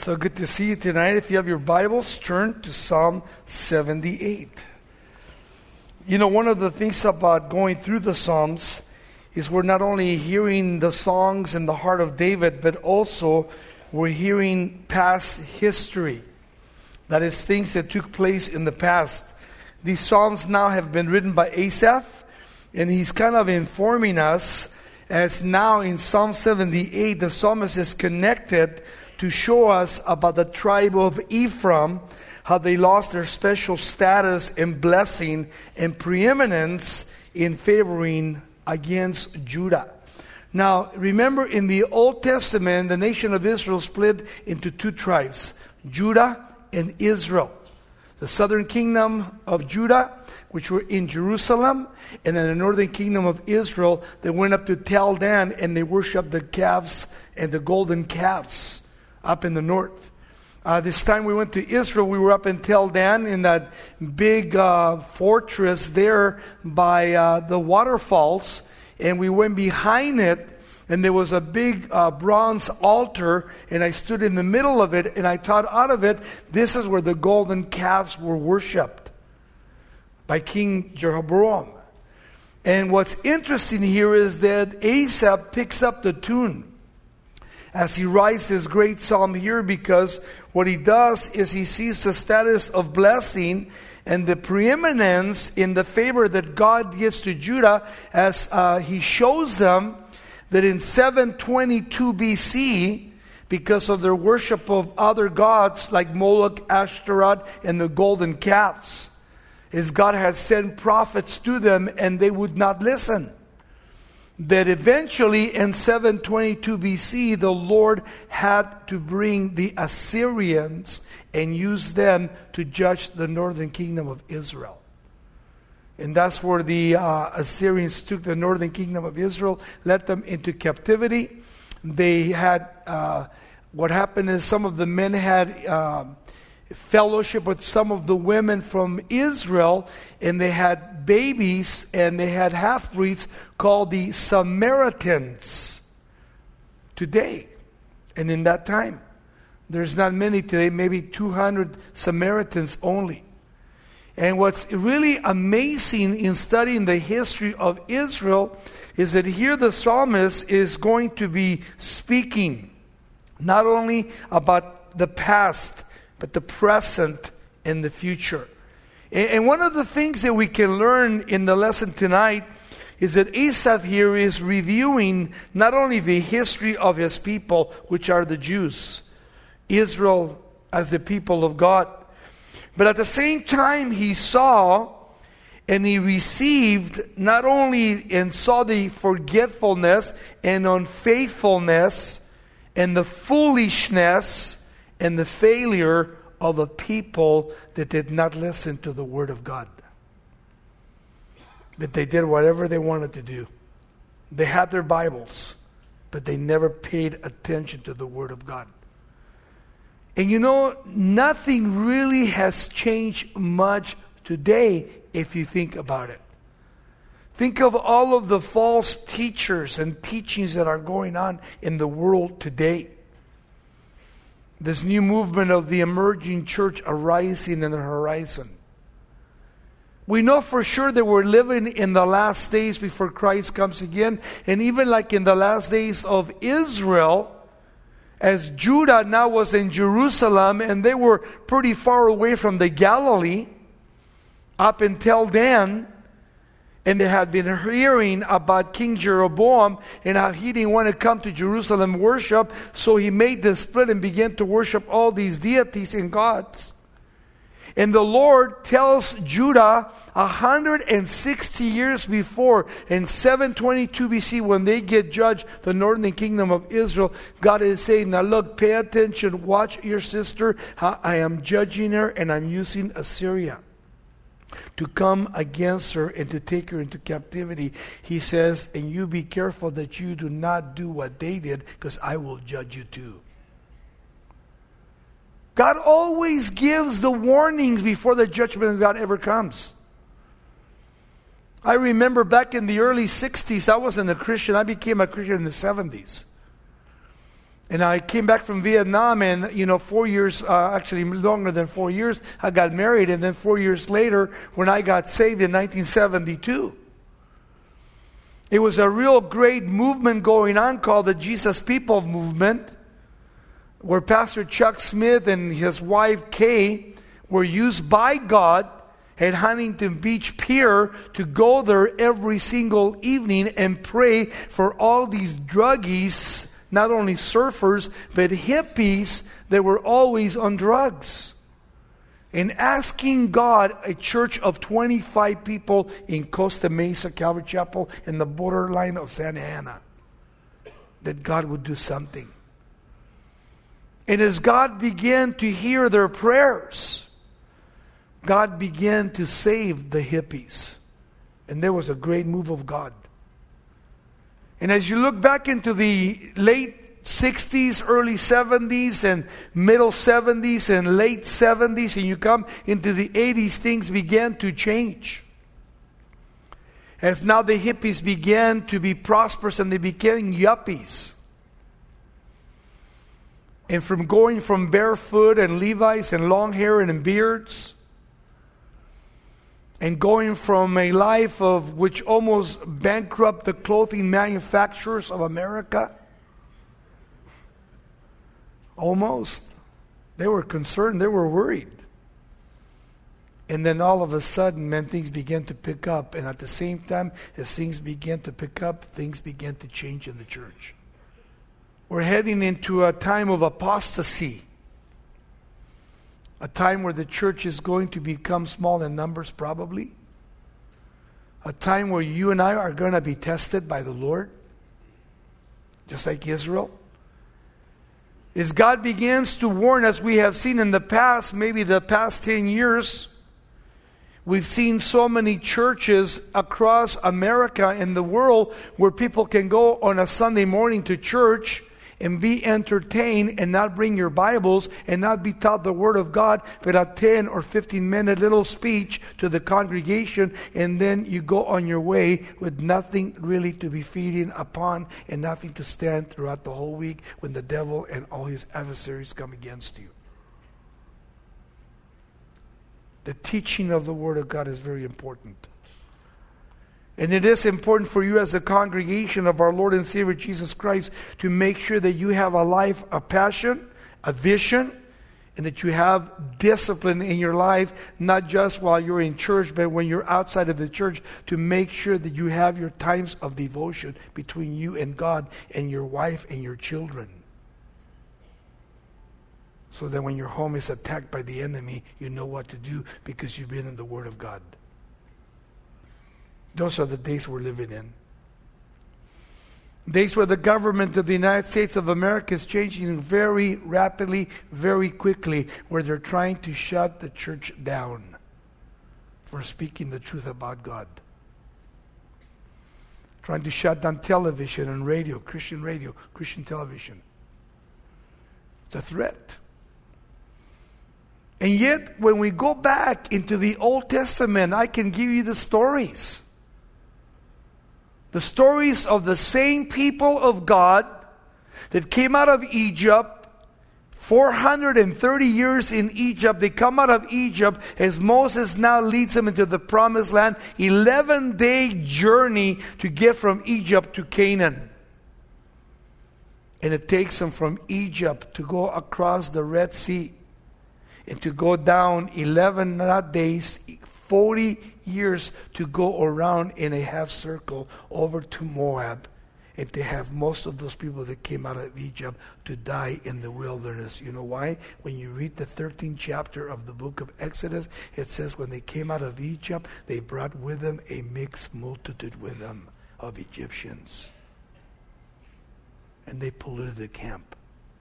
So good to see you tonight. If you have your Bibles, turn to Psalm 78. You know, one of the things about going through the Psalms is we're not only hearing the songs in the heart of David, but also we're hearing past history. That is, things that took place in the past. These Psalms now have been written by Asaph, and he's kind of informing us as now in Psalm 78, the psalmist is connected to show us about the tribe of Ephraim, how they lost their special status and blessing and preeminence in favoring against Judah. Now, remember in the Old Testament, the nation of Israel split into two tribes, Judah and Israel. The southern kingdom of Judah, which were in Jerusalem, and then the northern kingdom of Israel, they went up to Tel Dan and they worshiped the calves and the golden calves up in the north. This time we went to Israel, we were up in Tel Dan in that big fortress there by the waterfalls, and we went behind it, and there was a big bronze altar, and I stood in the middle of it, and I taught out of it. This is where the golden calves were worshipped by King Jeroboam. And what's interesting here is that Asaph picks up the tune as he writes this great psalm here, because what he does is he sees the status of blessing and the preeminence in the favor that God gives to Judah as he shows them that in 722 BC, because of their worship of other gods like Moloch, Ashtaroth, and the golden calves, is God had sent prophets to them and they would not listen. That eventually in 722 BC, the Lord had to bring the Assyrians and use them to judge the northern kingdom of Israel. And that's where the Assyrians took the northern kingdom of Israel, led them into captivity. They had, what happened is some of the men had fellowship with some of the women from Israel, and they had babies, and they had half-breeds called the Samaritans today. And in that time, there's not many today, maybe 200 Samaritans only. And what's really amazing in studying the history of Israel is that here the psalmist is going to be speaking not only about the past, but the present and the future. And one of the things that we can learn in the lesson tonight is that Asaph here is reviewing not only the history of his people, which are the Jews, Israel as the people of God, but at the same time he saw and he received not only and saw the forgetfulness and unfaithfulness and the foolishness and the failure of a people that did not listen to the Word of God. That they did whatever they wanted to do. They had their Bibles, but they never paid attention to the Word of God. And you know, nothing really has changed much today if you think about it. Think of all of the false teachers and teachings that are going on in the world today. This new movement of the emerging church arising in the horizon. We know for sure that we're living in the last days before Christ comes again. And even like in the last days of Israel, as Judah now was in Jerusalem and they were pretty far away from the Galilee, up until then, and they had been hearing about King Jeroboam and how he didn't want to come to Jerusalem worship, so he made the split and began to worship all these deities and gods. And the Lord tells Judah 160 years before, in 722 BC, when they get judged, the northern kingdom of Israel, God is saying, now look, pay attention, watch your sister, how I am judging her and I'm using Assyria to come against her and to take her into captivity. He says, and you be careful that you do not do what they did, because I will judge you too. God always gives the warnings before the judgment of God ever comes. I remember back in the early 60s, I wasn't a Christian. I became a Christian in the 70s. And I came back from Vietnam, and 4 years, actually longer than 4 years, I got married. And then 4 years later, when I got saved in 1972, it was a real great movement going on called the Jesus People Movement, where Pastor Chuck Smith and his wife Kay were used by God at Huntington Beach Pier to go there every single evening and pray for all these druggies, not only surfers, but hippies that were always on drugs. And asking God, a church of 25 people in Costa Mesa, Calvary Chapel, in the borderline of Santa Ana, that God would do something. And as God began to hear their prayers, God began to save the hippies. And there was a great move of God. And as you look back into the late 60s, early 70s, and middle 70s, and late 70s, and you come into the 80s, things began to change. As now the hippies began to be prosperous and they became yuppies. And from going from barefoot and Levi's and long hair and beards, and going from a life of which almost bankrupt the clothing manufacturers of America. Almost. They were concerned. They were worried. And then all of a sudden, man, things began to pick up. And at the same time, as things began to pick up, things began to change in the church. We're heading into a time of apostasy. A time where the church is going to become small in numbers, probably. A time where you and I are going to be tested by the Lord, just like Israel. As God begins to warn, as we have seen in the past, maybe the past 10 years, we've seen so many churches across America and the world where people can go on a Sunday morning to church and be entertained and not bring your Bibles and not be taught the Word of God, but a 10 or 15-minute little speech to the congregation, and then you go on your way with nothing really to be feeding upon and nothing to stand throughout the whole week when the devil and all his adversaries come against you. The teaching of the Word of God is very important. And it is important for you as a congregation of our Lord and Savior Jesus Christ to make sure that you have a life, a passion, a vision, and that you have discipline in your life, not just while you're in church, but when you're outside of the church, to make sure that you have your times of devotion between you and God and your wife and your children. So that when your home is attacked by the enemy, you know what to do because you've been in the Word of God. Those are the days we're living in. Days where the government of the United States of America is changing very rapidly, very quickly, where they're trying to shut the church down for speaking the truth about God. Trying to shut down television and radio, Christian television. It's a threat. And yet, when we go back into the Old Testament, I can give you the stories. The stories of the same people of God that came out of Egypt, 430 years in Egypt. They come out of Egypt as Moses now leads them into the promised land. 11-day journey to get from Egypt to Canaan. And it takes them from Egypt to go across the Red Sea and to go down 11 days, 40 years to go around in a half circle over to Moab, and to have most of those people that came out of Egypt to die in the wilderness. You know why? When you read the 13th chapter of the book of Exodus, it says when they came out of Egypt, they brought with them a mixed multitude with them of Egyptians. And they polluted the camp.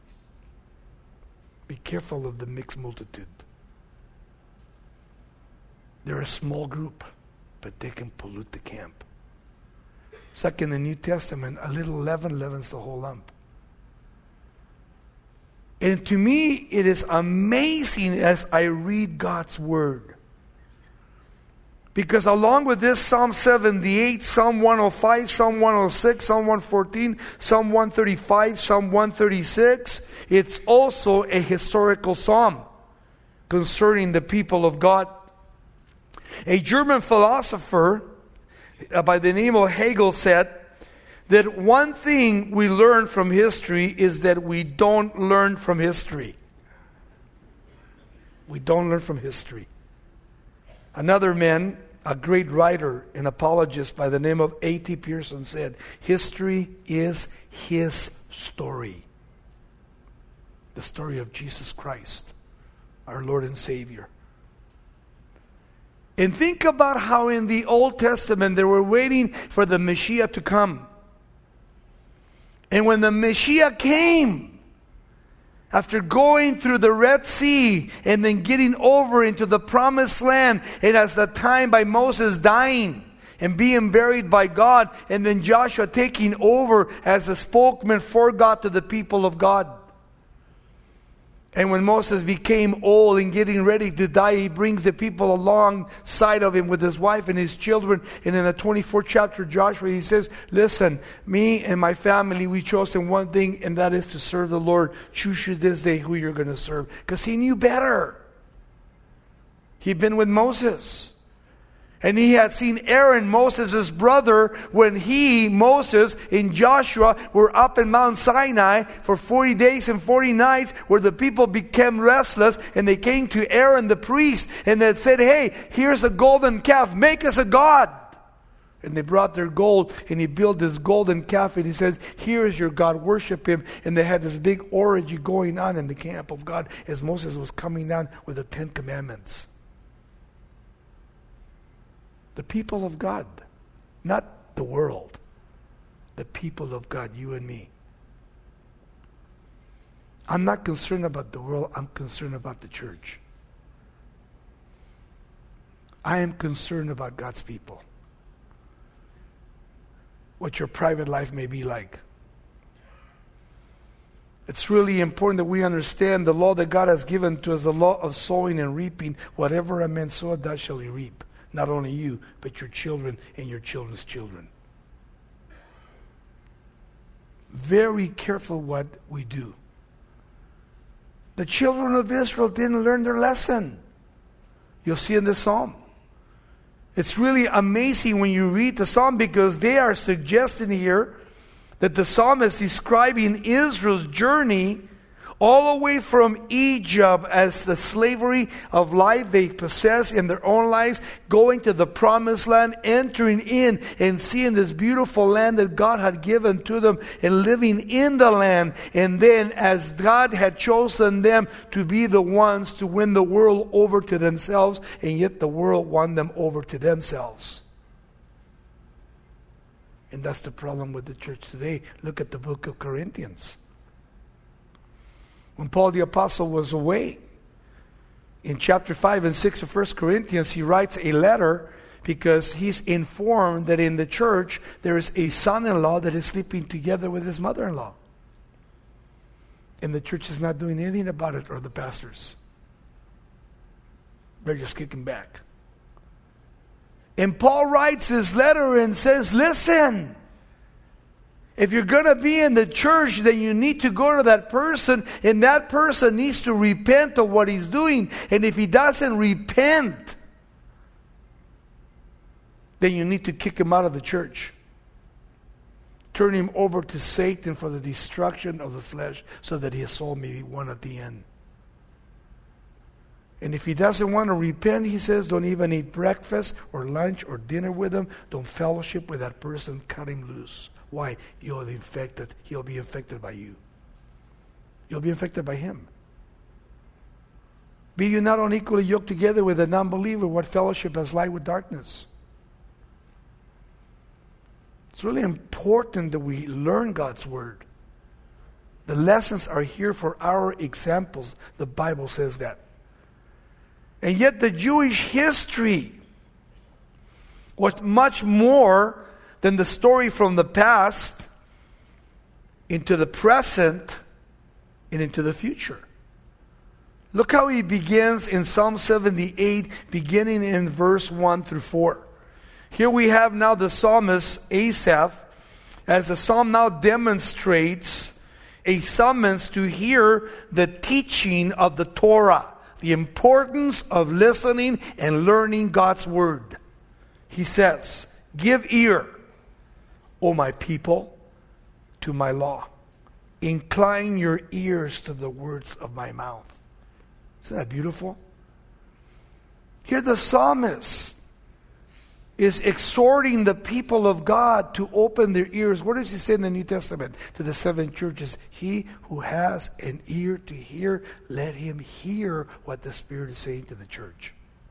Be careful of the mixed multitude. They're a small group, but they can pollute the camp. It's like in the New Testament, a little leaven leavens the whole lump. And to me, it is amazing as I read God's Word. Because along with this, Psalm 78, Psalm 105, Psalm 106, Psalm 114, Psalm 135, Psalm 136, it's also a historical psalm concerning the people of God. A German philosopher by the name of Hegel said that one thing we learn from history is that we don't learn from history. We don't learn from history. Another man, a great writer and apologist by the name of A.T. Pierson said, history is his story. The story of Jesus Christ, our Lord and Savior. And think about how in the Old Testament they were waiting for the Messiah to come. And when the Messiah came, after going through the Red Sea and then getting over into the Promised Land, and as the time by Moses dying and being buried by God, and then Joshua taking over as a spokesman for God to the people of God. And when Moses became old and getting ready to die, he brings the people alongside of him with his wife and his children. And in the 24th chapter of Joshua, he says, listen, me and my family, we chosen one thing, and that is to serve the Lord. Choose you this day who you're going to serve. Because he knew better. He'd been with Moses. And he had seen Aaron, Moses' brother, when he, Moses, and Joshua were up in Mount Sinai for 40 days and 40 nights, where the people became restless, and they came to Aaron the priest, and they said, hey, here's a golden calf, make us a god. And they brought their gold, and he built this golden calf, and he says, here is your God, worship him. And they had this big orgy going on in the camp of God as Moses was coming down with the 10 Commandments. The people of God, not the world. The people of God, you and me. I'm not concerned about the world, I'm concerned about the church. I am concerned about God's people. What your private life may be like. It's really important that we understand the law that God has given to us, the law of sowing and reaping. Whatever a man soweth, that shall he reap. Not only you, but your children and your children's children. Very careful what we do. The children of Israel didn't learn their lesson. You'll see in the psalm. It's really amazing when you read the psalm, because they are suggesting here that the psalm is describing Israel's journey all the way from Egypt as the slavery of life they possess in their own lives, going to the Promised Land, entering in and seeing this beautiful land that God had given to them, and living in the land. And then as God had chosen them to be the ones to win the world over to themselves, and yet the world won them over to themselves. And that's the problem with the church today. Look at the book of Corinthians. When Paul the Apostle was away, in chapter 5 and 6 of 1 Corinthians, he writes a letter because he's informed that in the church there is a son-in-law that is sleeping together with his mother-in-law. And the church is not doing anything about it, or the pastors. They're just kicking back. And Paul writes his letter and says, listen, if you're going to be in the church, then you need to go to that person, and that person needs to repent of what he's doing. And if he doesn't repent, then you need to kick him out of the church. Turn him over to Satan for the destruction of the flesh, so that his soul may be won at the end. And if he doesn't want to repent, he says, don't even eat breakfast or lunch or dinner with him. Don't fellowship with that person. Cut him loose. Why? He'll be infected by you. You'll be infected by him. Be you not unequally yoked together with a non-believer. What fellowship has light with darkness? It's really important that we learn God's word. The lessons are here for our examples. The Bible says that. And yet the Jewish history was much more than the story from the past into the present and into the future. Look how he begins in Psalm 78, beginning in verse 1 through 4. Here we have now the psalmist Asaph, as the psalm now demonstrates a summons to hear the teaching of the Torah, the importance of listening and learning God's word. He says, "Give ear, O my people, to my law. Incline your ears to the words of my mouth." Isn't that beautiful? Here the psalmist is exhorting the people of God to open their ears. What does he say in the New Testament to the 7 churches? He who has an ear to hear, let him hear what the Spirit is saying to the church.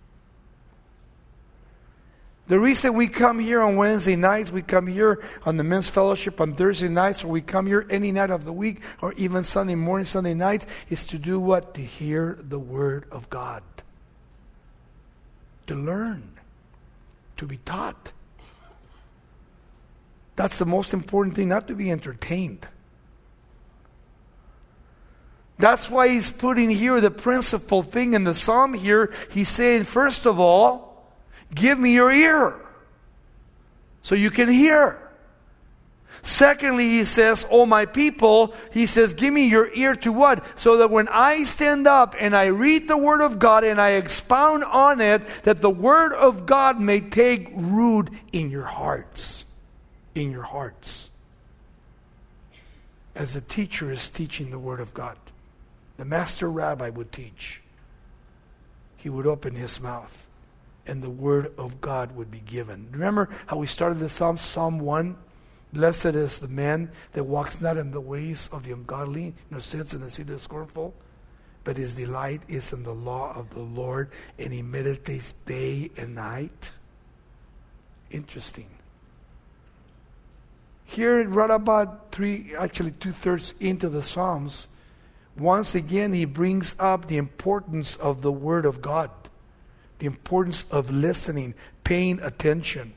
The reason we come here on Wednesday nights, we come here on the men's fellowship on Thursday nights, or we come here any night of the week, or even Sunday morning, Sunday nights, is to do what? To hear the Word of God. To learn. To be taught. That's the most important thing, not to be entertained. That's why he's putting here the principal thing in the psalm here. He's saying, first of all, give me your ear so you can hear. Secondly, he says, "Oh my people," he says, "give me your ear to what? So that when I stand up and I read the Word of God and I expound on it, that the Word of God may take root in your hearts." In your hearts. As the teacher is teaching the Word of God, the master rabbi would teach. He would open his mouth, and the Word of God would be given. Remember how we started the Psalm, Psalm 1? "Blessed is the man that walks not in the ways of the ungodly, nor sits in the seat of the scornful, but his delight is in the law of the Lord, and he meditates day and night." Interesting. Here, right about 2/3 into the Psalms, once again he brings up the importance of the Word of God. The importance of listening, paying attention.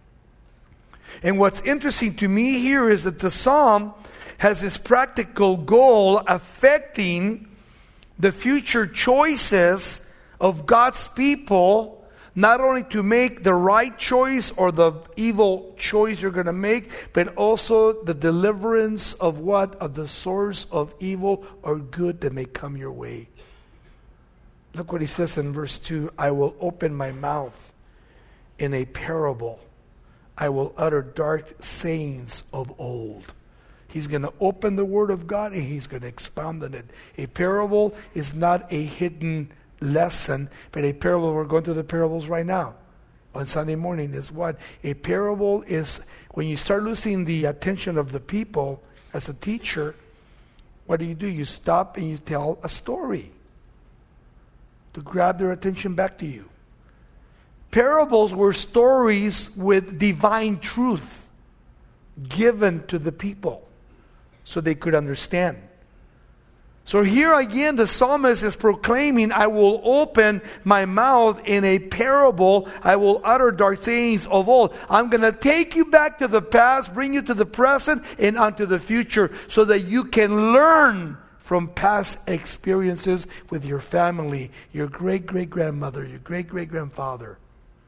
And what's interesting to me here is that the psalm has this practical goal affecting the future choices of God's people, not only to make the right choice or the evil choice you're going to make, but also the deliverance of what? Of the source of evil or good that may come your way. Look what he says in verse 2. "I will open my mouth in a parable. I will utter dark sayings of old." He's going to open the Word of God and he's going to expound on it. A parable is not a hidden lesson, but a parable, we're going through the parables right now on Sunday morning, is what? A parable is when you start losing the attention of the people as a teacher, what do? You stop and you tell a story to grab their attention back to you. Parables were stories with divine truth given to the people so they could understand. So here again the psalmist is proclaiming, "I will open my mouth in a parable. I will utter dark sayings of old." I'm going to take you back to the past, bring you to the present, and onto the future so that you can learn from past experiences with your family, your great-great-grandmother, your great-great-grandfather,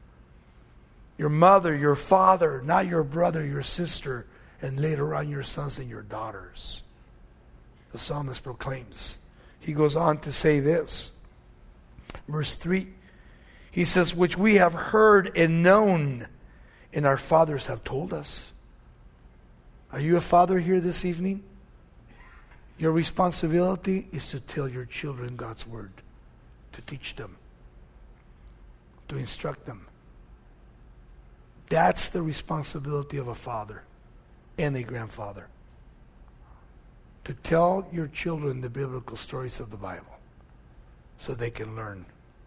your mother, your father, not your brother, your sister, and later on your sons and your daughters. The psalmist proclaims. He goes on to say this. Verse 3. He says, "Which we have heard and known, and our fathers have told us." Are you a father here this evening? Your responsibility is to tell your children God's Word, to teach them, to instruct them. That's the responsibility of a father and a grandfather. To tell your children the biblical stories of the Bible so they can learn.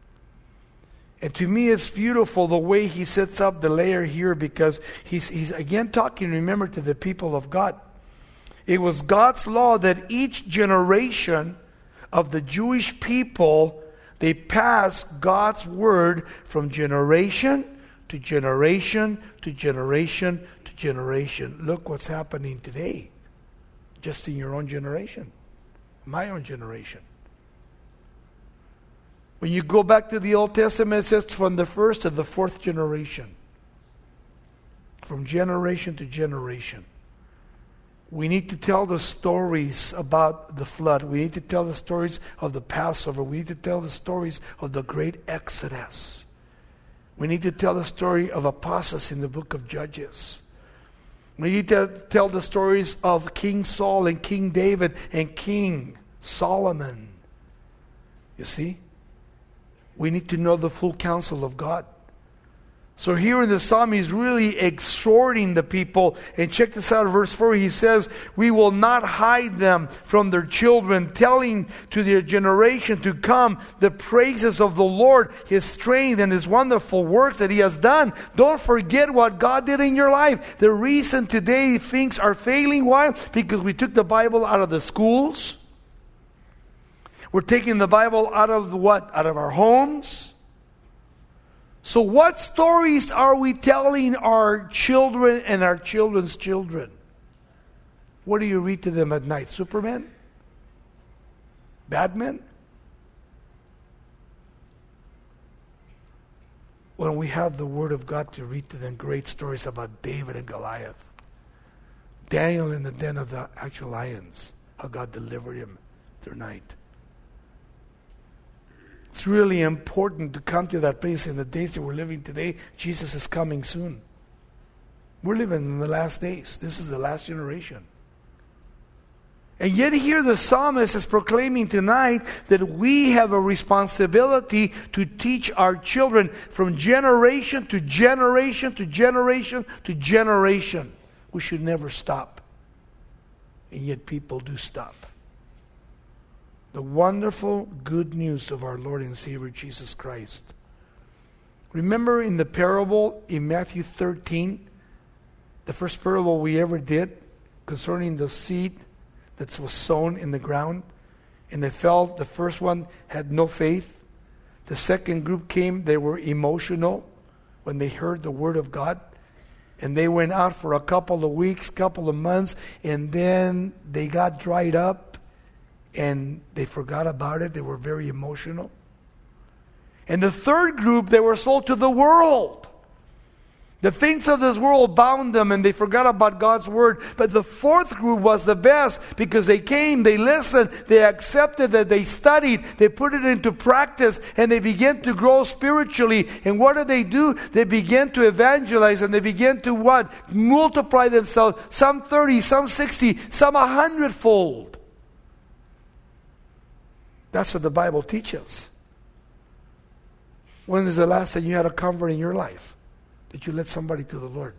And to me it's beautiful the way he sets up the layer here, because he's again talking, remember, to the people of God. It was God's law that each generation of the Jewish people, they passed God's word from generation to generation to generation to generation. Look what's happening today, just in your own generation, my own generation. When you go back to the Old Testament, it says from the first to the fourth generation. From generation to generation. We need to tell the stories about the flood. We need to tell the stories of the Passover. We need to tell the stories of the great Exodus. We need to tell the story of apostasy in the book of Judges. We need to tell the stories of King Saul and King David and King Solomon. You see? We need to know the full counsel of God. So here in the psalm, he's really exhorting the people. And check this out, verse 4, he says, we will not hide them from their children, telling to their generation to come the praises of the Lord, His strength and His wonderful works that He has done. Don't forget what God did in your life. The reason today things are failing, why? Because we took the Bible out of the schools. We're taking the Bible out of what? Out of our homes. So what stories are we telling our children and our children's children? What do you read to them at night? Superman? Batman? When we have the Word of God to read to them great stories about David and Goliath, Daniel in the den of the actual lions, how God delivered him through night. It's really important to come to that place in the days that we're living today. Jesus is coming soon. We're living in the last days. This is the last generation. And yet here the psalmist is proclaiming tonight that we have a responsibility to teach our children from generation to generation to generation to generation. We should never stop. And yet people do stop. The wonderful good news of our Lord and Savior Jesus Christ. Remember in the parable in Matthew 13, the first parable we ever did concerning the seed that was sown in the ground, and it fell. The first one had no faith. The second group came, they were emotional when they heard the word of God, and they went out for a couple of weeks, couple of months, and then they got dried up. And they forgot about it. They were very emotional. And the third group, they were sold to the world. The things of this world bound them and they forgot about God's word. But the fourth group was the best because they came, they listened, they accepted that, they studied, they put it into practice, and they began to grow spiritually. And what do? They began to evangelize, and they began to what? Multiply themselves. Some 30, some 60, some 100-fold. That's what the Bible teaches. When is the last time you had a convert in your life? That you led somebody to the Lord?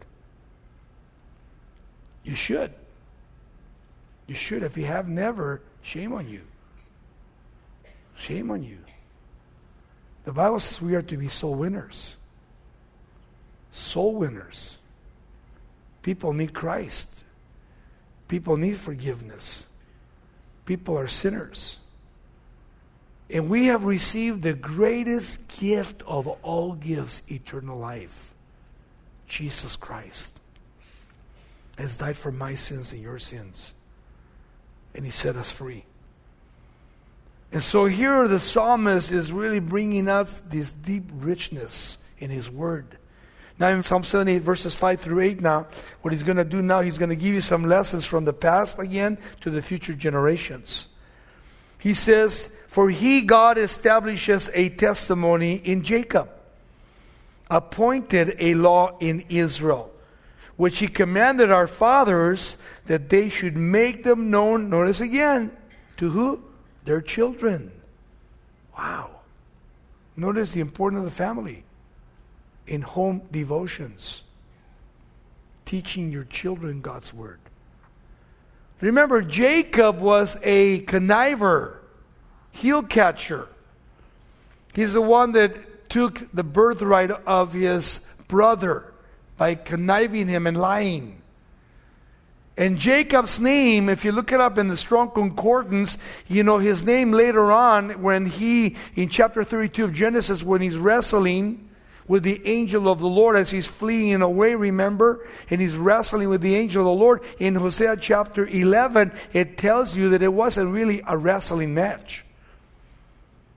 You should. You should. If you have never, shame on you. Shame on you. The Bible says we are to be soul winners. Soul winners. People need Christ. People need forgiveness. People are sinners. And we have received the greatest gift of all gifts, eternal life. Jesus Christ has died for my sins and your sins. And He set us free. And so here the psalmist is really bringing us this deep richness in his word. Now in Psalm 78 verses 5 through 8 now, what he's going to do now, he's going to give you some lessons from the past again to the future generations. He says, for He, God, establishes a testimony in Jacob, appointed a law in Israel, which He commanded our fathers that they should make them known, notice again, to who? Their children. Wow. Notice the importance of the family in home devotions. Teaching your children God's word. Remember, Jacob was a conniver, heel catcher. He's the one that took the birthright of his brother by conniving him and lying. And Jacob's name, if you look it up in the Strong Concordance, you know his name later on when he, in chapter 32 of Genesis, when he's wrestling with the angel of the Lord as he's fleeing away, remember? And he's wrestling with the angel of the Lord. In Hosea chapter 11, it tells you that it wasn't really a wrestling match.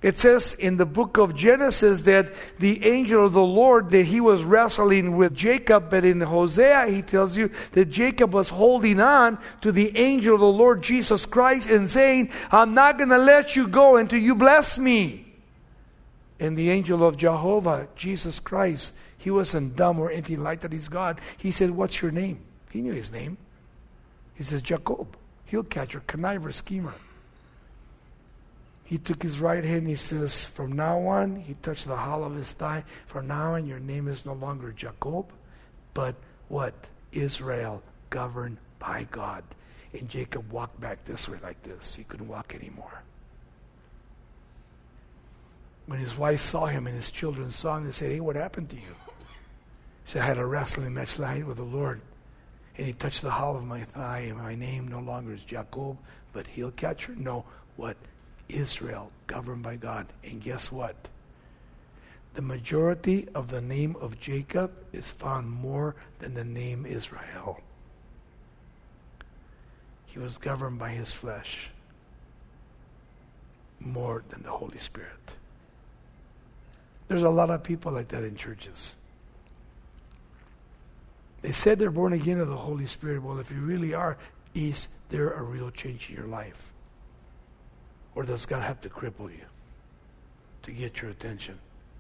It says in the book of Genesis that the angel of the Lord, that he was wrestling with Jacob, but in Hosea he tells you that Jacob was holding on to the angel of the Lord Jesus Christ and saying, I'm not going to let you go until you bless me. And the angel of Jehovah, Jesus Christ, he wasn't dumb or anything like that. He's God. He said, what's your name? He knew his name. He says, Jacob, heel catcher, conniver, schemer. He took his right hand, he says, from now on, he touched the hollow of his thigh. From now on, your name is no longer Jacob, but what? Israel, governed by God. And Jacob walked back this way like this. He couldn't walk anymore. When his wife saw him and his children saw him, they said, hey, what happened to you? He said, I had a wrestling match last night with the Lord. And he touched the hollow of my thigh, and my name no longer is Jacob, but heel catcher. No, what? Israel, governed by God. And guess what? The majority of the name of Jacob is found more than the name Israel. He was governed by his flesh more than the Holy Spirit. There's a lot of people like that in churches. They said they're born again of the Holy Spirit. Well, if you really are, is there a real change in your life? Or does God have to cripple you to get your attention?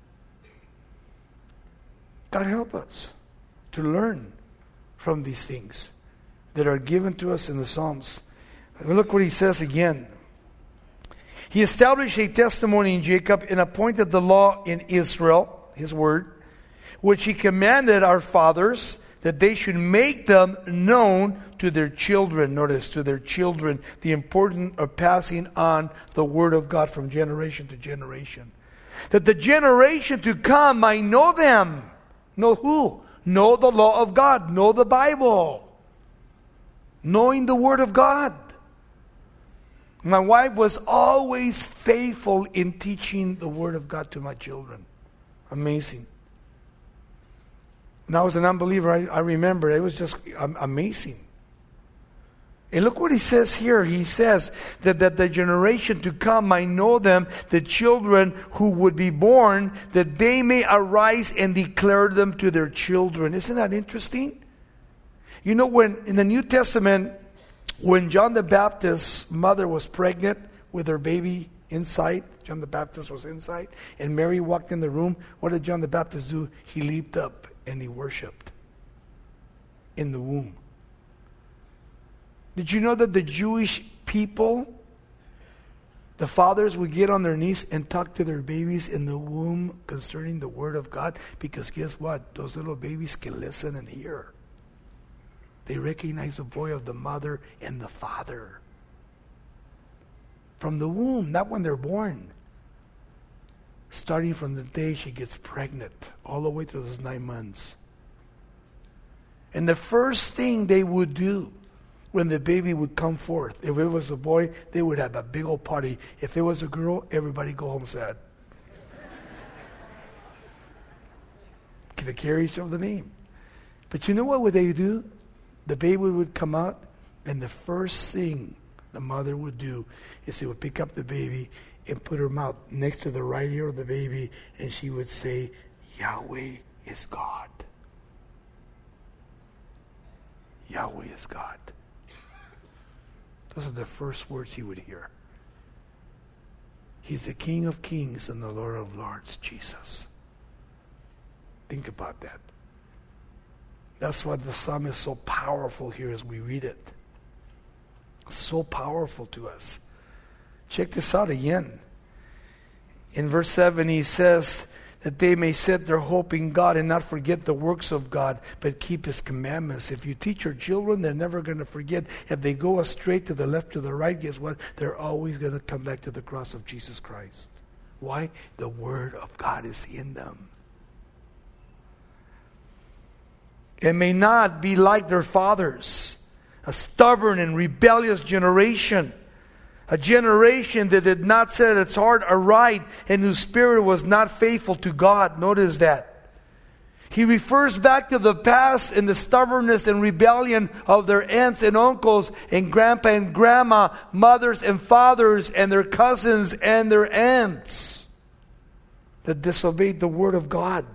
God help us to learn from these things that are given to us in the Psalms. Look what he says again. He established a testimony in Jacob and appointed the law in Israel, his word, which he commanded our fathers, that they should make them known to their children. Notice, to their children, the importance of passing on the word of God from generation to generation. That the generation to come might know them. Know who? Know the law of God. Know the Bible. Knowing the word of God. My wife was always faithful in teaching the word of God to my children. Amazing. When I was an unbeliever, I remember it was just amazing. And look what he says here. He says that the generation to come might know them, the children who would be born, that they may arise and declare them to their children. Isn't that interesting? You know, when in the New Testament, when John the Baptist's mother was pregnant with her baby inside, John the Baptist was inside, and Mary walked in the room, what did John the Baptist do? He leaped up and he worshipped in the womb. Did you know that the Jewish people, the fathers would get on their knees and talk to their babies in the womb concerning the word of God? Because guess what? Those little babies can listen and hear. They recognize the voice of the mother and the father. From the womb, not when they're born. Starting from the day she gets pregnant, all the way through those 9 months. And the first thing they would do when the baby would come forth, if it was a boy, they would have a big old party. If it was a girl, everybody go home sad. The carriage of the name. But you know what would they do? The baby would come out, and the first thing the mother would do is she would pick up the baby and put her mouth next to the right ear of the baby, and she would say, Yahweh is God. Yahweh is God. Those are the first words he would hear. He's the King of Kings and the Lord of Lords, Jesus. Think about that. That's why the psalm is so powerful here as we read it. So powerful to us. Check this out again. In verse 7 he says that they may set their hope in God and not forget the works of God, but keep his commandments. If you teach your children, they're never going to forget. If they go astray to the left, to the right, guess what? They're always going to come back to the cross of Jesus Christ. Why? The word of God is in them. And may not be like their fathers, a stubborn and rebellious generation, a generation that did not set its heart aright and whose spirit was not faithful to God. Notice that. He refers back to the past and the stubbornness and rebellion of their aunts and uncles and grandpa and grandma, mothers and fathers and their cousins and their aunts. that disobeyed the word of God.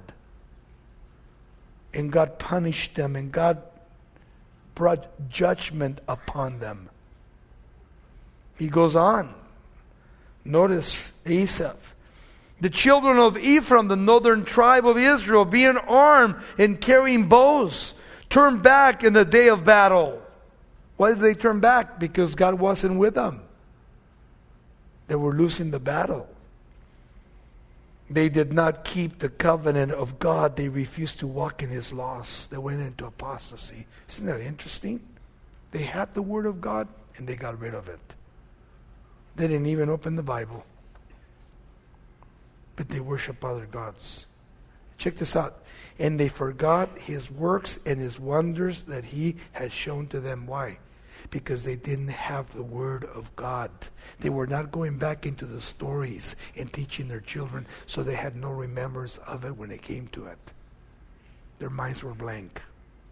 And God punished them, and God brought judgment upon them. He goes on. Notice Asaph. The children of Ephraim, the northern tribe of Israel, being armed and carrying bows, turned back in the day of battle. Why did they turn back? Because God wasn't with them. They were losing the battle. They did not keep the covenant of God. They refused to walk in His laws. They went into apostasy. Isn't that interesting? They had the Word of God and they got rid of it. They didn't even open the Bible. But they worship other gods. Check this out. And they forgot His works and His wonders that He had shown to them. Why? Because they didn't have the Word of God. They were not going back into the stories and teaching their children, so they had no remembrance of it when it came to it. Their minds were blank.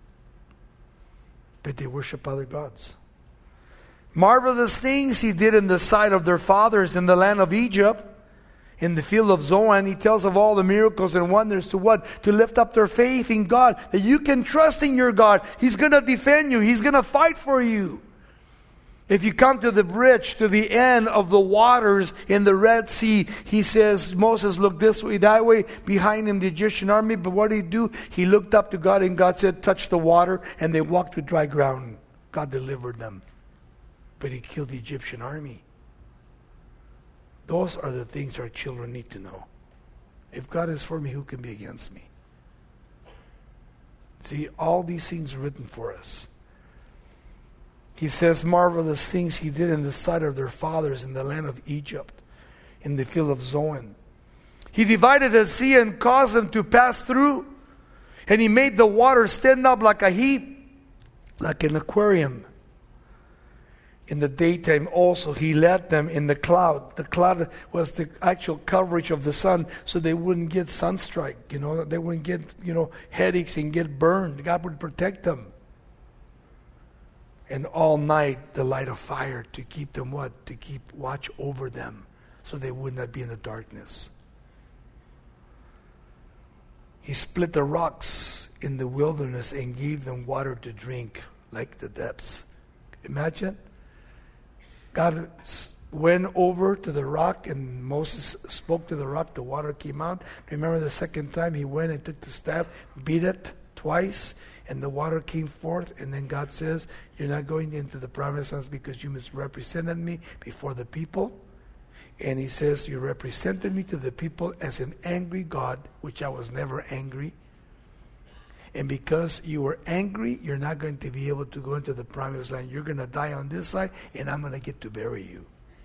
But they worship other gods. Marvelous things He did in the sight of their fathers in the land of Egypt, in the field of Zoan. He tells of all the miracles and wonders to what? To lift up their faith in God. That you can trust in your God. He's going to defend you. He's going to fight for you. If you come to the bridge, to the end of the waters in the Red Sea, He says, Moses looked this way, that way. Behind him the Egyptian army. But what did he do? He looked up to God and God said, touch the water. And they walked to dry ground. God delivered them. But He killed the Egyptian army. Those are the things our children need to know. If God is for me, who can be against me? See, all these things are written for us. He says, marvelous things He did in the sight of their fathers in the land of Egypt, in the field of Zoan. He divided the sea and caused them to pass through. And He made the water stand up like a heap, like an aquarium. In the daytime also He led them in the cloud. The cloud was the actual coverage of the sun, so they wouldn't get sunstrike. They wouldn't get headaches and get burned. God would protect them. And all night the light of fire to keep them what? To keep watch over them, so they would not be in the darkness. He split the rocks in the wilderness and gave them water to drink like the depths. Imagine. God went over to the rock and Moses spoke to the rock. The water came out. Remember the second time He went and took the staff, beat it twice, and the water came forth. And then God says, you're not going into the promised land because you misrepresented me before the people. And He says, you represented me to the people as an angry God, which I was never angry. And because you were angry, you're not going to be able to go into the promised land. You're going to die on this side, and I'm going to get to bury you.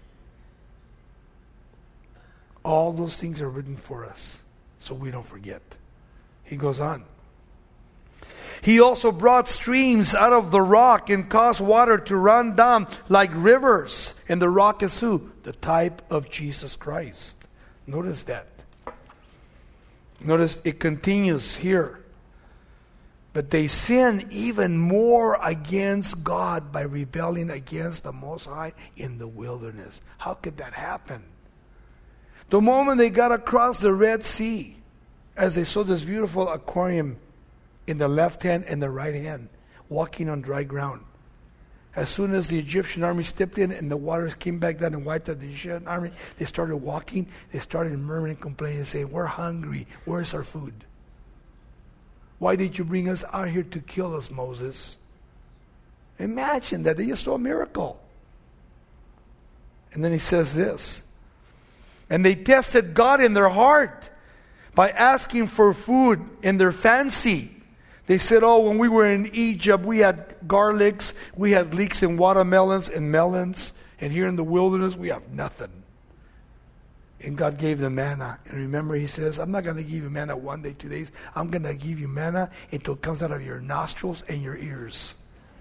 All those things are written for us, so we don't forget. He goes on. He also brought streams out of the rock and caused water to run down like rivers. And the rock is who? The type of Jesus Christ. Notice that. Notice it continues here. But they sin even more against God by rebelling against the Most High in the wilderness. How could that happen? The moment they got across the Red Sea, as they saw this beautiful aquarium in the left hand and the right hand, walking on dry ground. As soon as the Egyptian army stepped in and the waters came back down and wiped out the Egyptian army, they started walking, they started murmuring, complaining, and saying, we're hungry, where's our food? Why did you bring us out here to kill us, Moses? Imagine that. They just saw a miracle. And then He says this. And they tested God in their heart by asking for food in their fancy. They said, when we were in Egypt, we had garlics, we had leeks and watermelons and melons. And here in the wilderness, we have nothing. And God gave them manna. And remember, He says, I'm not going to give you manna 1 day, 2 days. I'm going to give you manna until it comes out of your nostrils and your ears.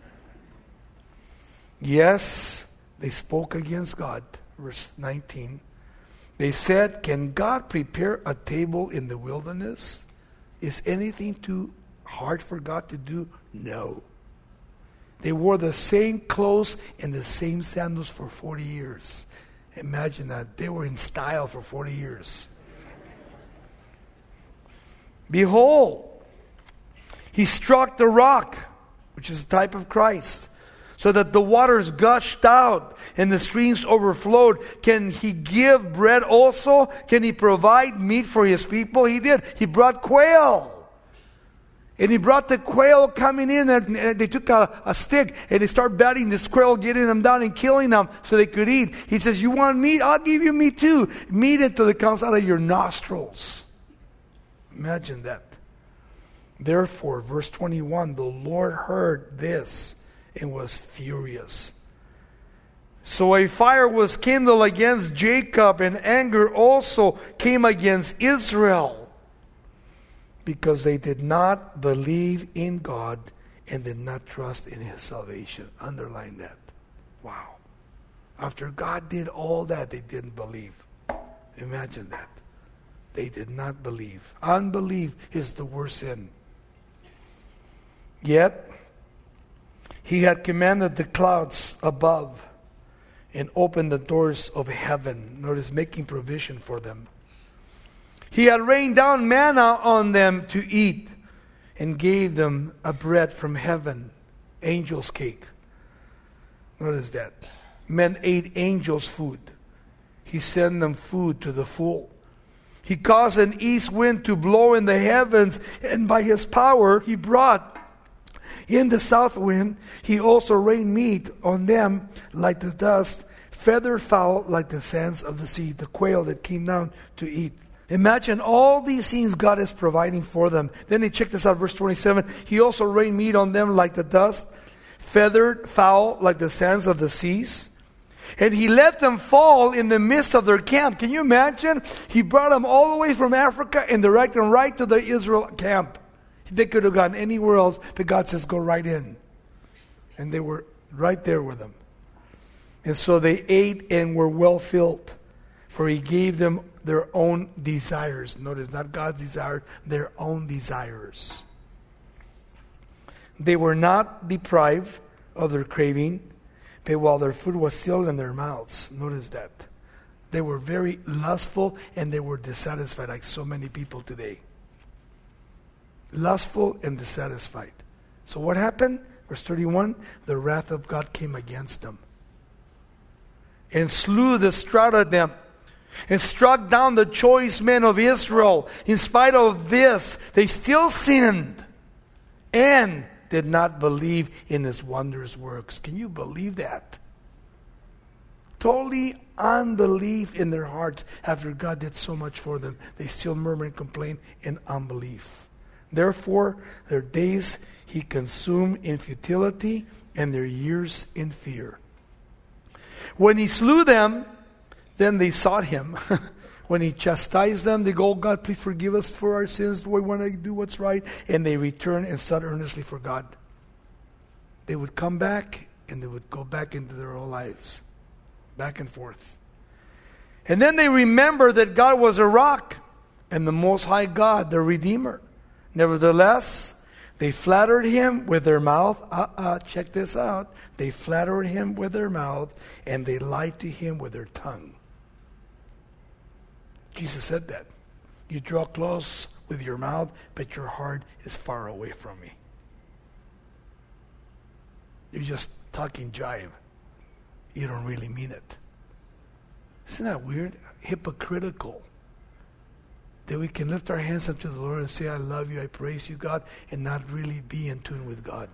Yes, they spoke against God. Verse 19. They said, can God prepare a table in the wilderness? Is anything too hard for God to do? No. They wore the same clothes and the same sandals for 40 years. Imagine that. They were in style for 40 years. Behold, he struck the rock, which is a type of Christ, so that the waters gushed out and the streams overflowed. Can he give bread also? Can he provide meat for his people? He did. He brought quail. And he brought the quail coming in, and they took a stick and they started batting this quail, getting them down and killing them so they could eat. He says, you want meat? I'll give you meat too. Meat until it comes out of your nostrils. Imagine that. Therefore, verse 21, the Lord heard this and was furious. So a fire was kindled against Jacob, and anger also came against Israel, because they did not believe in God and did not trust in his salvation. Underline that. Wow. After God did all that, they didn't believe. Imagine that. They did not believe. Unbelief is the worst sin. Yet, he had commanded the clouds above and opened the doors of heaven. Notice, making provision for them. He had rained down manna on them to eat and gave them a bread from heaven, angel's cake. Notice that. Men ate angels' food. He sent them food to the full. He caused an east wind to blow in the heavens, and by his power he brought in the south wind. He also rained meat on them like the dust, feathered fowl like the sands of the sea, the quail that came down to eat. Imagine all these things God is providing for them. Then check this out, verse 27. He also rained meat on them like the dust, feathered fowl like the sands of the seas. And he let them fall in the midst of their camp. Can you imagine? He brought them all the way from Africa and directed them right to the Israel camp. They could have gone anywhere else, but God says, go right in. And they were right there with them. And so they ate and were well filled, for he gave them their own desires. Notice, not God's desires, their own desires. They were not deprived of their craving, but while their food was still in their mouths. Notice that. They were very lustful and they were dissatisfied, like so many people today. Lustful and dissatisfied. So what happened? Verse 31, the wrath of God came against them and slew the stout of them, and struck down the choice men of Israel. In spite of this, they still sinned and did not believe in his wondrous works. Can you believe that? Totally unbelief in their hearts. After God did so much for them, they still murmur and complain in unbelief. Therefore, their days he consumed in futility, and their years in fear. When he slew them, then they sought him. When he chastised them, they go, oh God, please forgive us for our sins. We want to do what's right. And they return and sought earnestly for God. They would come back and they would go back into their own lives. Back and forth. And then they remember that God was a rock and the Most High God, the Redeemer. Nevertheless, they flattered him with their mouth. Check this out. They flattered him with their mouth and they lied to him with their tongue. Jesus said that. You draw close with your mouth, but your heart is far away from me. You're just talking jive. You don't really mean it. Isn't that weird? Hypocritical. That we can lift our hands up to the Lord and say, I love you, I praise you, God, and not really be in tune with God.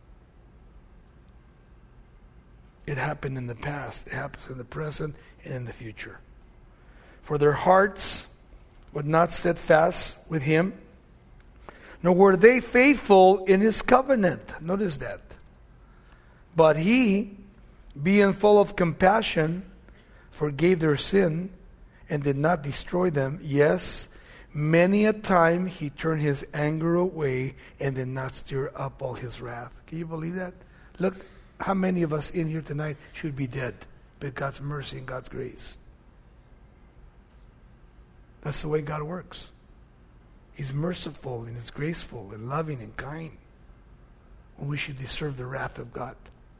It happened in the past, it happens in the present, and in the future. For their hearts were not steadfast with him, nor were they faithful in his covenant. Notice that. But he, being full of compassion, forgave their sin and did not destroy them. Yes, many a time he turned his anger away and did not stir up all his wrath. Can you believe that? Look, how many of us in here tonight should be dead by God's mercy and God's grace? That's the way God works. He's merciful and He's graceful and loving and kind, when we should deserve the wrath of God.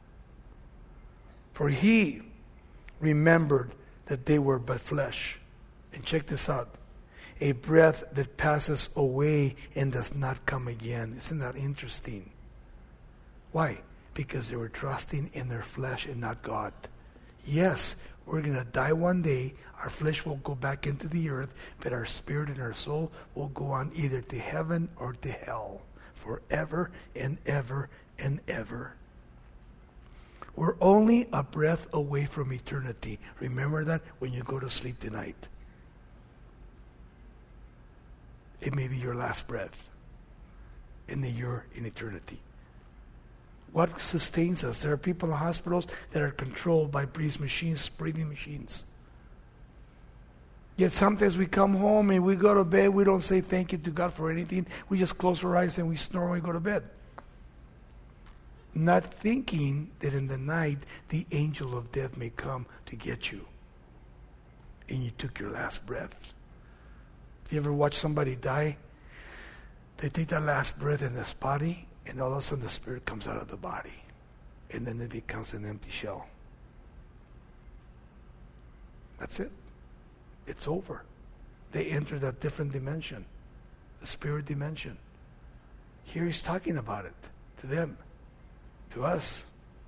For He remembered that they were but flesh. And check this out. a breath that passes away and does not come again. Isn't that interesting? Why? Because they were trusting in their flesh and not God. Yes, we're going to die one day. Our flesh will go back into the earth, but our spirit and our soul will go on either to heaven or to hell forever and ever and ever. We're only a breath away from eternity. Remember that when you go to sleep tonight. It may be your last breath in the year in eternity. What sustains us? There are people in hospitals that are controlled by breathing machines. Yet sometimes we come home and we go to bed, we don't say thank you to God for anything. We just close our eyes and we snore when we go to bed. Not thinking that in the night the angel of death may come to get you. And you took your last breath. If you ever watch somebody die, they take that last breath in this body, and all of a sudden the spirit comes out of the body. And then it becomes an empty shell. That's it. It's over. They enter that different dimension, the spirit dimension. Here he's talking about it to them, to us.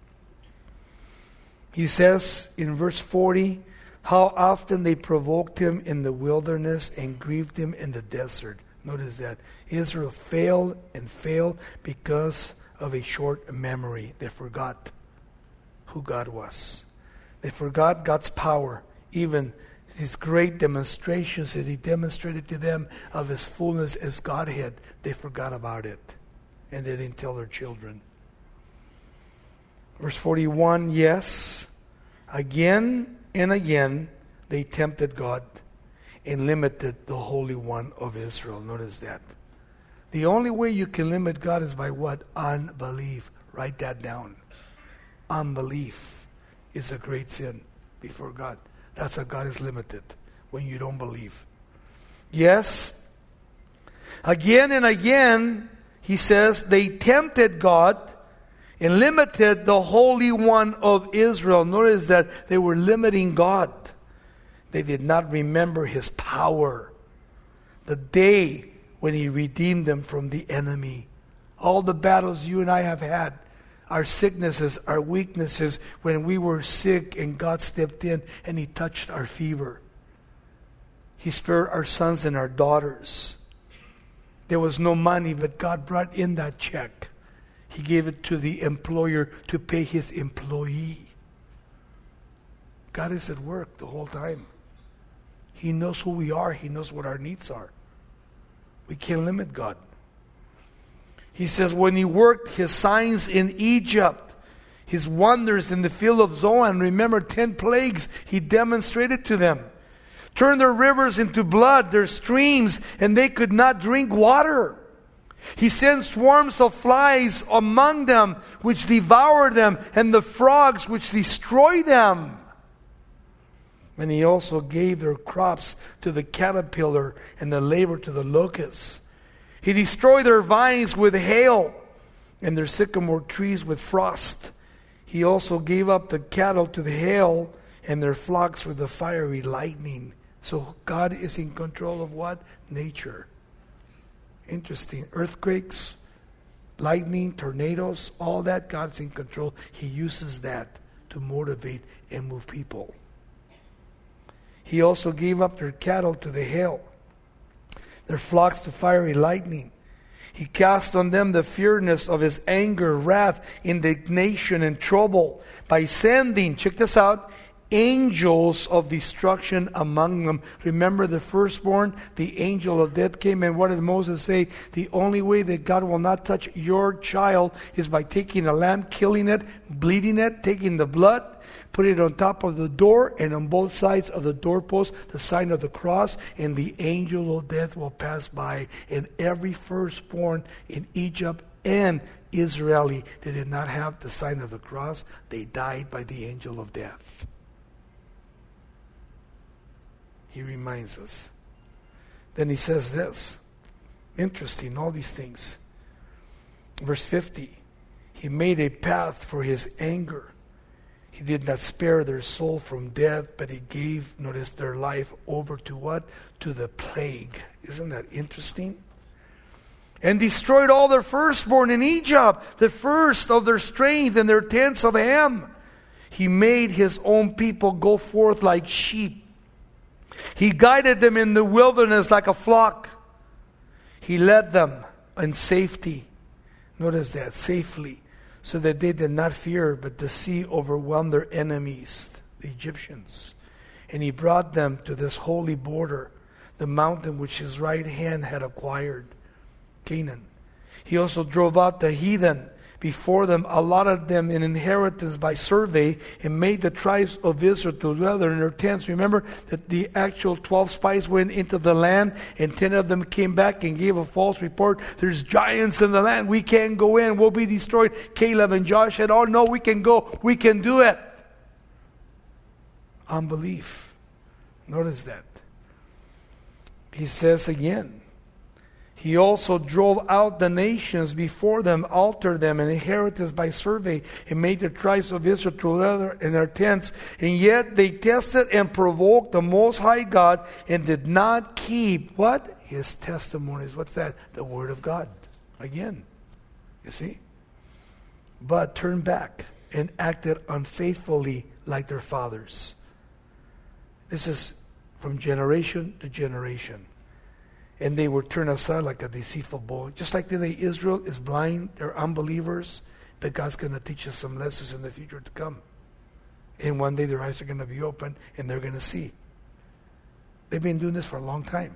He says in verse 40, how often they provoked him in the wilderness and grieved him in the desert. Notice that. Israel failed and failed because of a short memory. They forgot who God was. They forgot God's power, even his great demonstrations that he demonstrated to them of his fullness as Godhead. They forgot about it, and they didn't tell their children. Verse 41, yes, again and again they tempted God and limited the Holy One of Israel. Notice that. The only way you can limit God is by what? Unbelief. Write that down. Unbelief is a great sin before God. That's how God is limited, when you don't believe. Yes, again and again, he says, they tempted God and limited the Holy One of Israel. Notice that they were limiting God. They did not remember his power. The day when he redeemed them from the enemy. All the battles you and I have had, our sicknesses, our weaknesses, when we were sick and God stepped in and he touched our fever. He spared our sons and our daughters. There was no money, but God brought in that check. He gave it to the employer to pay his employee. God is at work the whole time. He knows who we are. He knows what our needs are. We can't limit God. He says when he worked his signs in Egypt, his wonders in the field of Zoan, remember 10 plagues he demonstrated to them. Turned their rivers into blood, their streams, and they could not drink water. He sent swarms of flies among them, which devoured them, and the frogs which destroyed them. And he also gave their crops to the caterpillar and the labor to the locusts. He destroyed their vines with hail and their sycamore trees with frost. He also gave up the cattle to the hail and their flocks with the fiery lightning. So God is in control of what? Nature. Interesting. Earthquakes, lightning, tornadoes, all that, God's in control. He uses that to motivate and move people. He also gave up their cattle to the hail, their flocks to fiery lightning. He cast on them the fierceness of his anger, wrath, indignation, and trouble by sending, check this out, angels of destruction among them. Remember the firstborn, the angel of death came, and what did Moses say? The only way that God will not touch your child is by taking a lamb, killing it, bleeding it, taking the blood, put it on top of the door, and on both sides of the doorpost, the sign of the cross, and the angel of death will pass by. And every firstborn in Egypt and Israeli that did not have the sign of the cross, they died by the angel of death. He reminds us. Then he says this. Interesting, all these things. Verse 50. He made a path for his anger He did not spare their soul from death, but he gave, notice, their life over to what? To the plague. Isn't that interesting? And destroyed all their firstborn in Egypt, the first of their strength and their tents of Ham. He made his own people go forth like sheep. He guided them in the wilderness like a flock. He led them in safety. Notice that, safely. So that they did not fear, but the sea overwhelmed their enemies, the Egyptians. And he brought them to this holy border, the mountain which his right hand had acquired, Canaan. He also drove out the heathen before them, allotted them an inheritance by survey, and made the tribes of Israel to dwell in their tents. Remember that the actual 12 spies went into the land, and 10 of them came back and gave a false report. There's giants in the land. We can't go in. We'll be destroyed. Caleb and Josh said, oh no, we can go. We can do it. Unbelief. Notice that. He says again, he also drove out the nations before them, altered them, an inheritance by survey, and made the tribes of Israel to dwell in their tents. And yet they tested and provoked the Most High God and did not keep, what? His testimonies. What's that? The Word of God. Again. You see? But turned back and acted unfaithfully like their fathers. This is from generation to generation. And they were turned aside like a deceitful boy. Just like today, Israel is blind. They're unbelievers. But God's going to teach us some lessons in the future to come. And one day their eyes are going to be open and they're going to see. They've been doing this for a long time.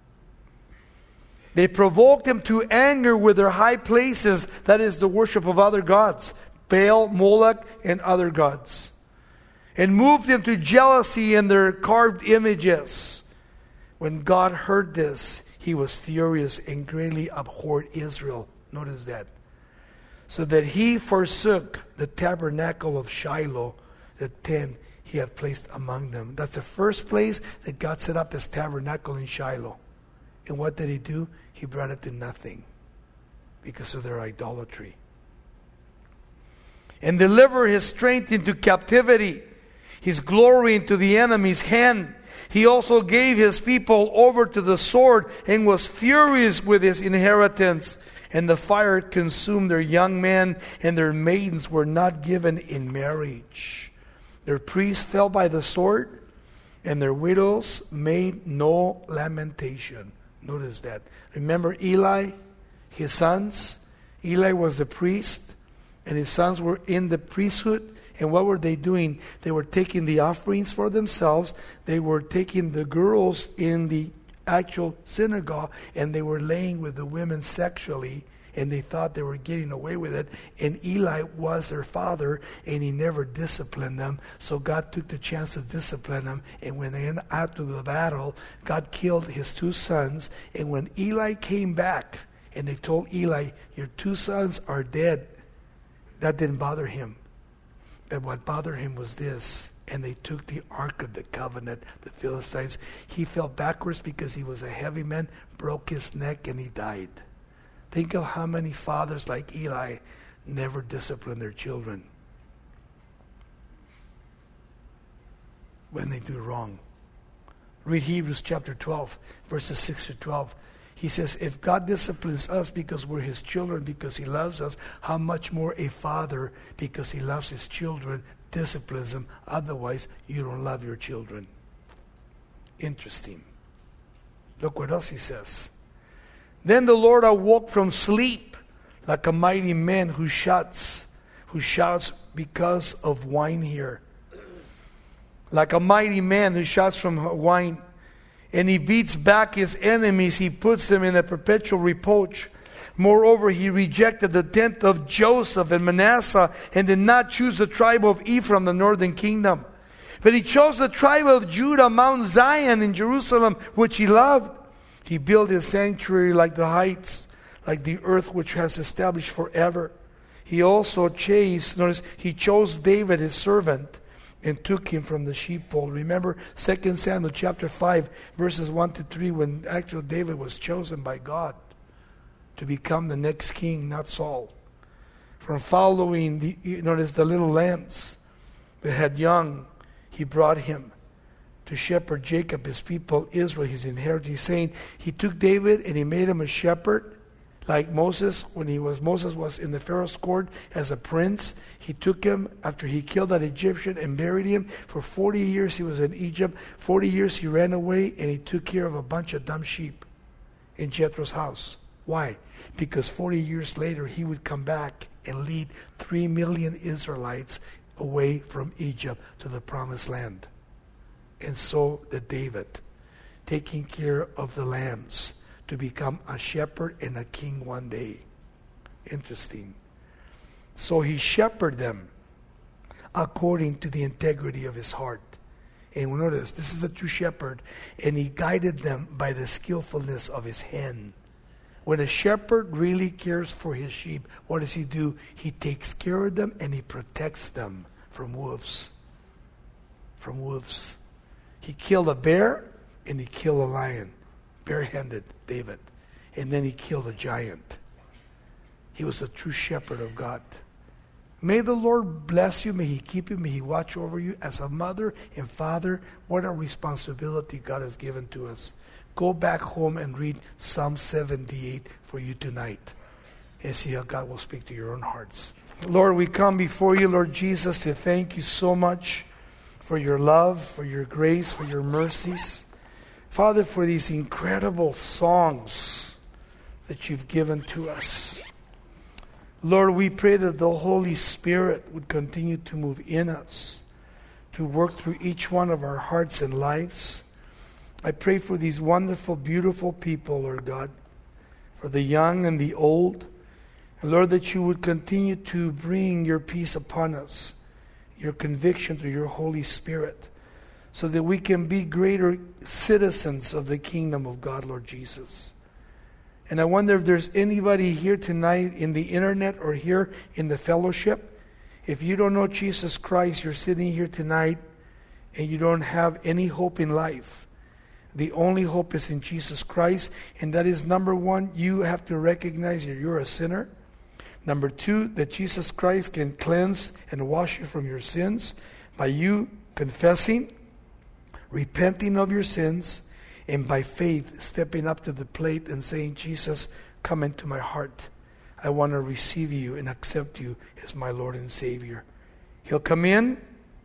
They provoked him to anger with their high places. That is the worship of other gods. Baal, Moloch, and other gods. And moved him to jealousy in their carved images. When God heard this, he was furious and greatly abhorred Israel. Notice that. So that he forsook the tabernacle of Shiloh, the tent he had placed among them. That's the first place that God set up his tabernacle in Shiloh. And what did he do? He brought it to nothing because of their idolatry. And deliver his strength into captivity, his glory into the enemy's hand. He also gave his people over to the sword and was furious with his inheritance. And the fire consumed their young men, and their maidens were not given in marriage. Their priests fell by the sword, and their widows made no lamentation. Notice that. Remember Eli, his sons? Eli was the priest, and his sons were in the priesthood. And what were they doing? They were taking the offerings for themselves. They were taking the girls in the actual synagogue, and they were laying with the women sexually, and they thought they were getting away with it. And Eli was their father, and he never disciplined them. So God took the chance to discipline them. And when they went out to the battle, God killed his 2 sons. And when Eli came back, and they told Eli, your 2 sons are dead, that didn't bother him. But what bothered him was this. And they took the Ark of the Covenant, the Philistines. He fell backwards because he was a heavy man, broke his neck, and he died. Think of how many fathers like Eli never discipline their children when they do wrong. Read Hebrews chapter 12, verses 6 to 12. He says, if God disciplines us because we're his children, because he loves us, how much more a father, because he loves his children, disciplines them. Otherwise, you don't love your children. Interesting. Look what else he says. Then the Lord awoke from sleep like a mighty man who shouts because of wine here. Like a mighty man who shouts from wine. And he beats back his enemies. He puts them in a perpetual reproach. Moreover, he rejected the tent of Joseph and Manasseh and did not choose the tribe of Ephraim, the northern kingdom. But he chose the tribe of Judah, Mount Zion in Jerusalem, which he loved. He built his sanctuary like the heights, like the earth which has established forever. He also he chose David, his servant, and took him from the sheepfold. Remember 2 Samuel chapter 5, verses 1 to 3, when actually David was chosen by God to become the next king, not Saul. From following the little lambs. But had young, he brought him to shepherd Jacob, his people, Israel, his inheritance, saying, he took David and he made him a shepherd, like Moses, when Moses was in the Pharaoh's court as a prince. He took him after he killed that Egyptian and buried him. For 40 years he was in Egypt. 40 years he ran away and he took care of a bunch of dumb sheep in Jethro's house. Why? Because 40 years later he would come back and lead 3 million Israelites away from Egypt to the promised land. And so did David, taking care of the lambs to become a shepherd and a king one day. Interesting. So he shepherded them according to the integrity of his heart. And we notice, this is the true shepherd, and he guided them by the skillfulness of his hand. When a shepherd really cares for his sheep, what does he do? He takes care of them and he protects them from wolves. From wolves. He killed a bear and he killed a lion. Barehanded, David. And then he killed a giant. He was a true shepherd of God. May the Lord bless you. May he keep you. May he watch over you. As a mother and father, what a responsibility God has given to us. Go back home and read Psalm 78 for you tonight and see how God will speak to your own hearts. Lord, we come before you, Lord Jesus, to thank you so much for your love, for your grace, for your mercies. Father, for these incredible songs that you've given to us. Lord, we pray that the Holy Spirit would continue to move in us, to work through each one of our hearts and lives. I pray for these wonderful, beautiful people, Lord God, for the young and the old. And Lord, that you would continue to bring your peace upon us, your conviction through your Holy Spirit, so that we can be greater citizens of the kingdom of God, Lord Jesus. And I wonder if there's anybody here tonight in the internet or here in the fellowship. If you don't know Jesus Christ, you're sitting here tonight and you don't have any hope in life. The only hope is in Jesus Christ. And that is, number one, you have to recognize that you're a sinner. Number two, that Jesus Christ can cleanse and wash you from your sins by you confessing, repenting of your sins, and by faith stepping up to the plate and saying, Jesus, come into my heart. I want to receive you and accept you as my Lord and Savior. He'll come in.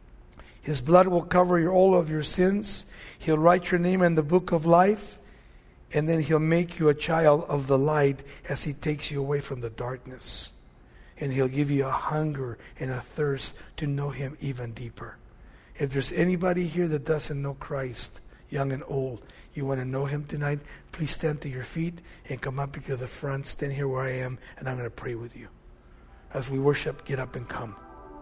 His blood will cover all of your sins. He'll write your name in the book of life. And then he'll make you a child of the light as he takes you away from the darkness. And he'll give you a hunger and a thirst to know him even deeper. If there's anybody here that doesn't know Christ, young and old, you want to know him tonight, please stand to your feet and come up to the front. Stand here where I am, and I'm going to pray with you. As we worship, get up and come.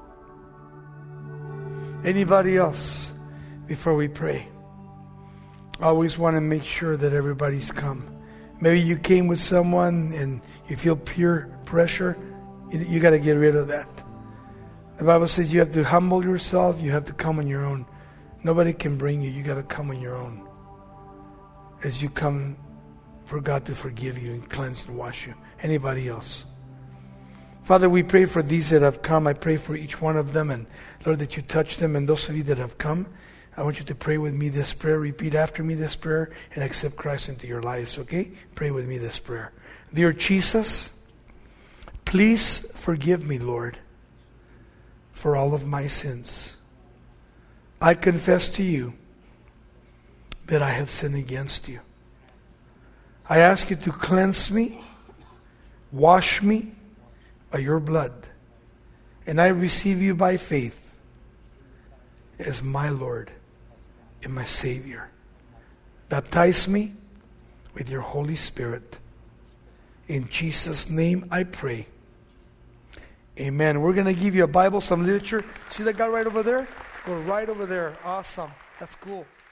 Anybody else before we pray? I always want to make sure that everybody's come. Maybe you came with someone and you feel peer pressure. You got to get rid of that. The Bible says you have to humble yourself. You have to come on your own. Nobody can bring you. You got to come on your own. As you come for God to forgive you and cleanse and wash you. Anybody else? Father, we pray for these that have come. I pray for each one of them. And Lord, that you touch them. And those of you that have come, I want you to pray with me this prayer. Repeat after me this prayer and accept Christ into your lives, okay? Pray with me this prayer. Dear Jesus, please forgive me, Lord, for all of my sins. I confess to you that I have sinned against you. I ask you to cleanse me, wash me by your blood, and I receive you by faith as my Lord and my Savior. Baptize me with your Holy Spirit. In Jesus' name I pray. Amen. We're going to give you a Bible, some literature. See that guy right over there? Go right over there. Awesome. That's cool.